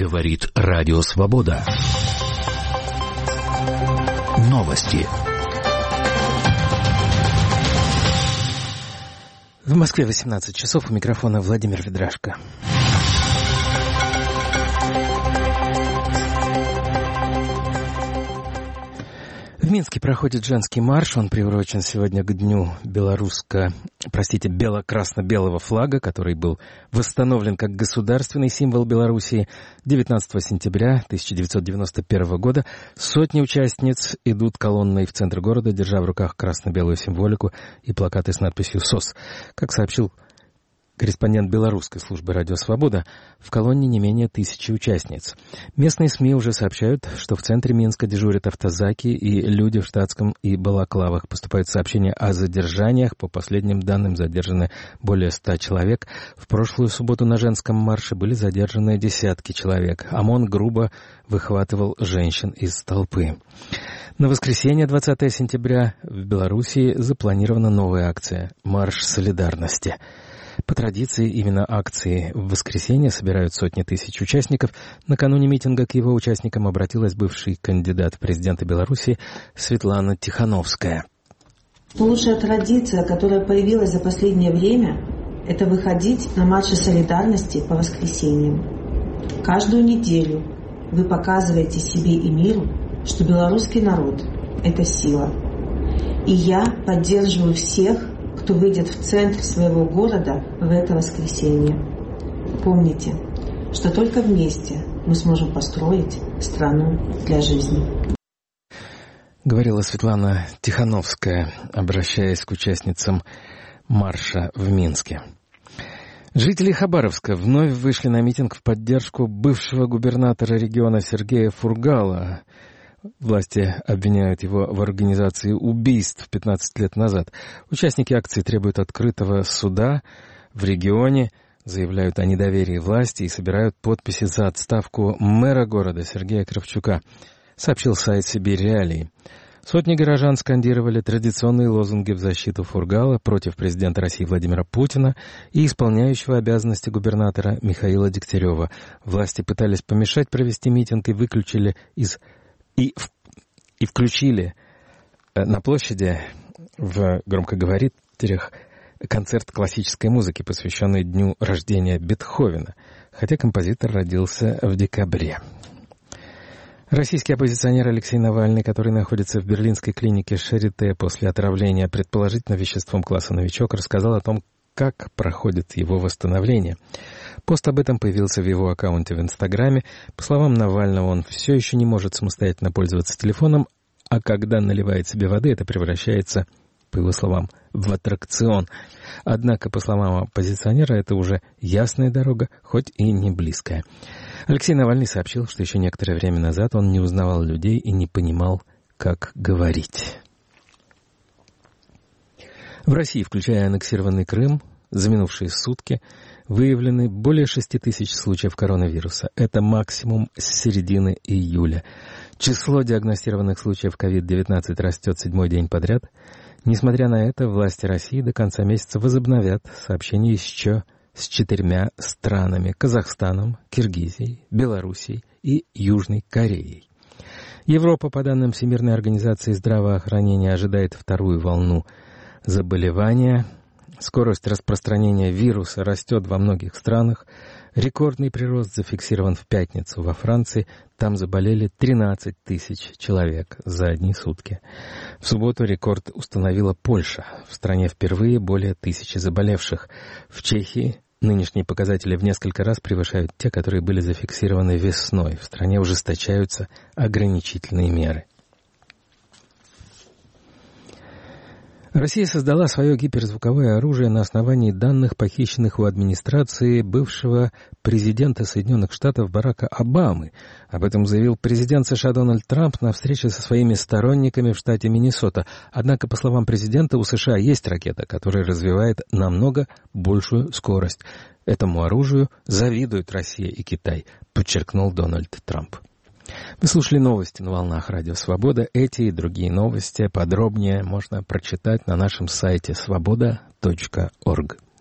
Говорит Радио Свобода. Новости. В Москве 18 часов, у микрофона Владимир Ведрашко. В Минске проходит женский марш. Он приурочен сегодня к дню бело-красно-белого флага, который был восстановлен как государственный символ Белоруссии 19 сентября 1991 года. Сотни участниц идут колонной в центр города, держа в руках красно-белую символику и плакаты с надписью «СОС». Как сообщил корреспондент белорусской службы «Радио Свобода», в колонне не менее 1000 участниц. Местные СМИ уже сообщают, что в центре Минска дежурят автозаки и люди в штатском и балаклавах. Поступают сообщения о задержаниях. По последним данным, задержаны более 100 человек. В прошлую субботу на женском марше были задержаны десятки человек. ОМОН грубо выхватывал женщин из толпы. На воскресенье, 20 сентября, в Белоруссии запланирована новая акция «Марш солидарности». По традиции, именно акции в воскресенье собирают сотни тысяч участников. Накануне митинга к его участникам обратилась бывший кандидат в президенты Беларуси Светлана Тихановская. Лучшая традиция, которая появилась за последнее время, это выходить на марши солидарности по воскресеньям. Каждую неделю вы показываете себе и миру, что белорусский народ – это сила. И я поддерживаю всех, кто выйдет в центр своего города в это воскресенье. Помните, что только вместе мы сможем построить страну для жизни. Говорила Светлана Тихановская, обращаясь к участницам марша в Минске. Жители Хабаровска вновь вышли на митинг в поддержку бывшего губернатора региона Сергея Фургала. Власти обвиняют его в организации убийств 15 лет назад. Участники акции требуют открытого суда в регионе, заявляют о недоверии власти и собирают подписи за отставку мэра города Сергея Кравчука, сообщил сайт «Сибирь Реалии». Сотни горожан скандировали традиционные лозунги в защиту Фургала против президента России Владимира Путина и исполняющего обязанности губернатора Михаила Дегтярева. Власти пытались помешать провести митинг и включили на площади в громкоговорителях концерт классической музыки, посвященный дню рождения Бетховена, хотя композитор родился в декабре. Российский оппозиционер Алексей Навальный, который находится в берлинской клинике Шарите после отравления предположительно веществом класса «Новичок», рассказал о том, как проходит его восстановление. Пост об этом появился в его аккаунте в Инстаграме. По словам Навального, он все еще не может самостоятельно пользоваться телефоном, а когда наливает себе воды, это превращается, по его словам, в аттракцион. Однако, по словам оппозиционера, это уже ясная дорога, хоть и не близкая. Алексей Навальный сообщил, что еще некоторое время назад он не узнавал людей и не понимал, как говорить. В России, включая аннексированный Крым, за минувшие сутки выявлены более 6000 случаев коронавируса. Это максимум с середины июля. Число диагностированных случаев COVID-19 растет 7-й день подряд. Несмотря на это, власти России до конца месяца возобновят сообщения еще с 4 странами – Казахстаном, Киргизией, Белоруссией и Южной Кореей. Европа, по данным Всемирной организации здравоохранения, ожидает вторую волну заболевания. Скорость распространения вируса растет во многих странах. Рекордный прирост зафиксирован в пятницу во Франции. Там заболели 13 тысяч человек за одни сутки. В субботу рекорд установила Польша. В стране впервые более 1000 заболевших. В Чехии нынешние показатели в несколько раз превышают те, которые были зафиксированы весной. В стране ужесточаются ограничительные меры. Россия создала свое гиперзвуковое оружие на основании данных, похищенных у администрации бывшего президента Соединенных Штатов Барака Обамы. Об этом заявил президент США Дональд Трамп на встрече со своими сторонниками в штате Миннесота. Однако, по словам президента, у США есть ракета, которая развивает намного большую скорость. Этому оружию завидуют Россия и Китай, подчеркнул Дональд Трамп. Вы слушали новости на волнах Радио Свобода. Эти и другие новости подробнее можно прочитать на нашем сайте svoboda.org.